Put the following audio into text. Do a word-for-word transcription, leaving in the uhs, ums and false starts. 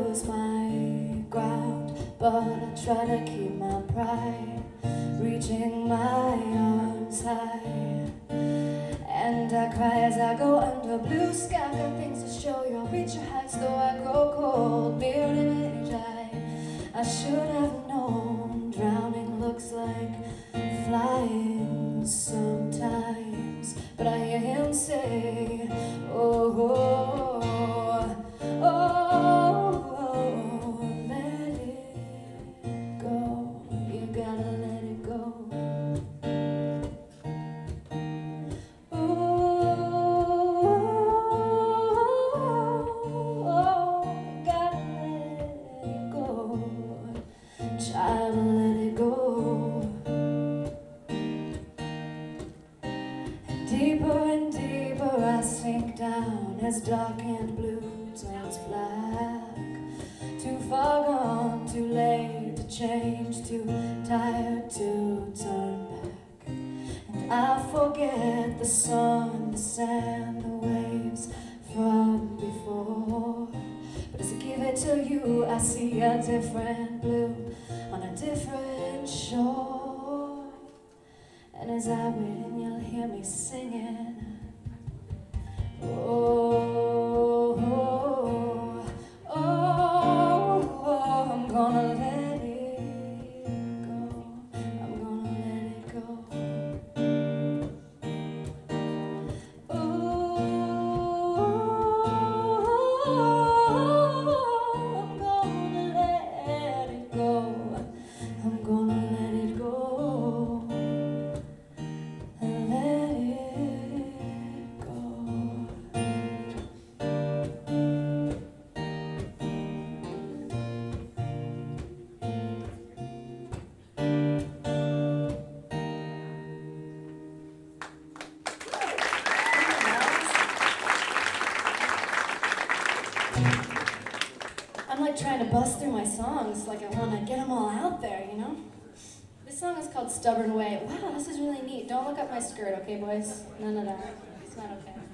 lose my ground, but I try to keep my pride, reaching my arms high. And I cry as I go under blue sky. Got things to show you, I'll reach your heights though I grow cold. Build image I, I should have known. Drowning looks like flying sometimes, but I hear him say, oh, oh, oh, oh, let it go. You gotta let it go. Try to let it go. And deeper and deeper I sink down as dark and blue turns black. Too far gone, too late to change, too tired to turn back. And I forget the sun, the sand, the waves from before. But as I give it to you, I see a different blue on a different shore. And as I wait, and you'll hear me singing, oh, oh, oh, oh, I'm gonna let it go. I'm gonna let it go. I'm gonna let it go, let it go. I'm like trying to bust through my songs, like I want to get them all out there, you know? This song is called Stubborn Way. Wow, this is really neat. Don't look up my skirt, okay, boys? None of that. It's not okay.